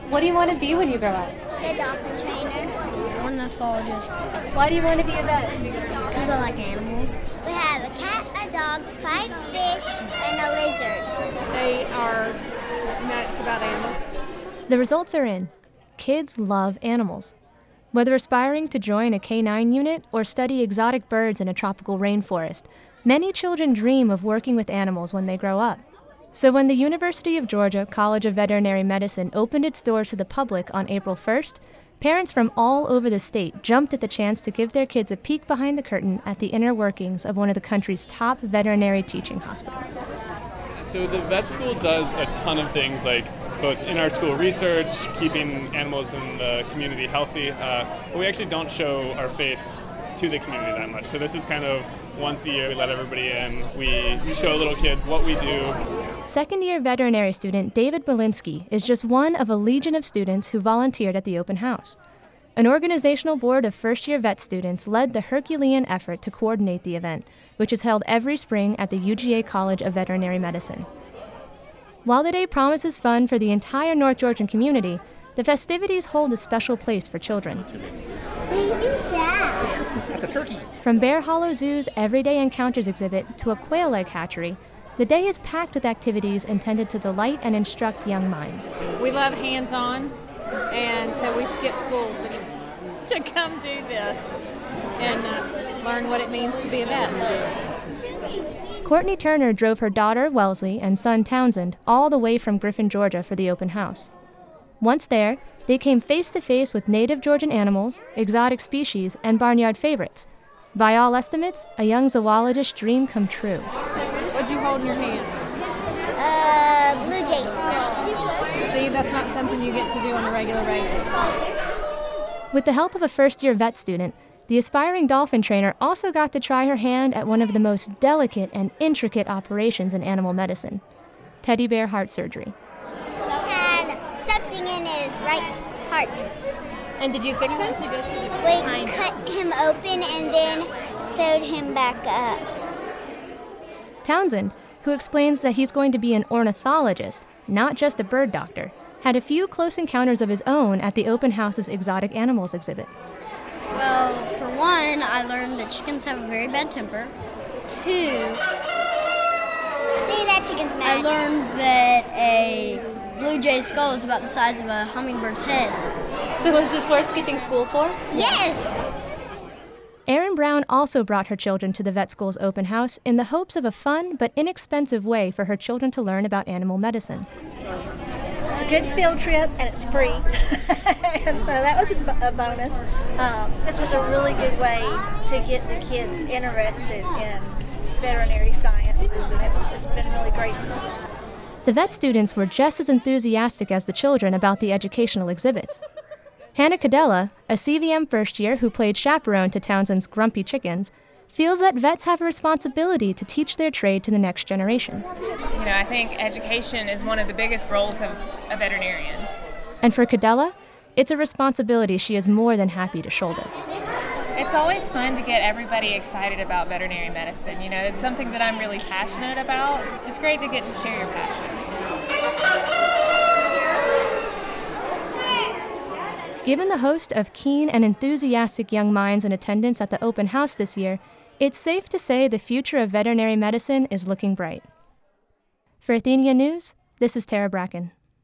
What do you want to be when you grow up? The dolphin trainer. Ornithologist. Why do you want to be a vet? Because I like animals. We have a cat, a dog, 5 fish, and a lizard. They are nuts about animals. The results are in. Kids love animals. Whether aspiring to join a K-9 unit or study exotic birds in a tropical rainforest, many children dream of working with animals when they grow up. So when the University of Georgia College of Veterinary Medicine opened its doors to the public on April 1st, parents from all over the state jumped at the chance to give their kids a peek behind the curtain at the inner workings of one of the country's top veterinary teaching hospitals. So the vet school does a ton of things, like both in our school research, keeping animals in the community healthy, but we actually don't show our face to the community that much. So this is kind of once a year we let everybody in. We show little kids what we do. Second-year veterinary student David Belinsky is just one of a legion of students who volunteered at the open house. An organizational board of first-year vet students led the Herculean effort to coordinate the event, which is held every spring at the UGA College of Veterinary Medicine. While the day promises fun for the entire North Georgian community, the festivities hold a special place for children. That's a turkey. From Bear Hollow Zoo's Everyday Encounters exhibit to a quail egg hatchery, the day is packed with activities intended to delight and instruct young minds. We love hands-on, and so we skip school to come do this and learn what it means to be a vet. Courtney Turner drove her daughter, Wellesley, and son, Townsend, all the way from Griffin, Georgia for the open house. Once there, they came face-to-face with native Georgian animals, exotic species, and barnyard favorites. By all estimates, a young zoologist's dream come true. What'd you hold in your hand? Blue jay skull. See, that's not something you get to do on a regular basis. With the help of a first-year vet student, the aspiring dolphin trainer also got to try her hand at one of the most delicate and intricate operations in animal medicine, teddy bear heart surgery. He had something in his right heart. And did you fix it? We cut him open and then sewed him back up. Townsend, who explains that he's going to be an ornithologist, not just a bird doctor, had a few close encounters of his own at the open house's exotic animals exhibit. Well, for one, I learned that chickens have a very bad temper. 2, See, that chicken's I mad. learned that a blue jay skull is about the size of a hummingbird's head. So was this worth skipping school for? Yes! Erin Brown also brought her children to the vet school's open house in the hopes of a fun but inexpensive way for her children to learn about animal medicine. It's a good field trip and it's free, and so that was a bonus. This was a really good way to get the kids interested in veterinary sciences, and it's been really great. The vet students were just as enthusiastic as the children about the educational exhibits. Hannah Cadella, a CVM first year who played chaperone to Townsend's grumpy chickens, feels that vets have a responsibility to teach their trade to the next generation. You know, I think education is one of the biggest roles of a veterinarian. And for Cadella, it's a responsibility she is more than happy to shoulder. It's always fun to get everybody excited about veterinary medicine. You know, it's something that I'm really passionate about. It's great to get to share your passion. Given the host of keen and enthusiastic young minds in attendance at the open house this year, it's safe to say the future of veterinary medicine is looking bright. For Athenia News, this is Tara Bracken.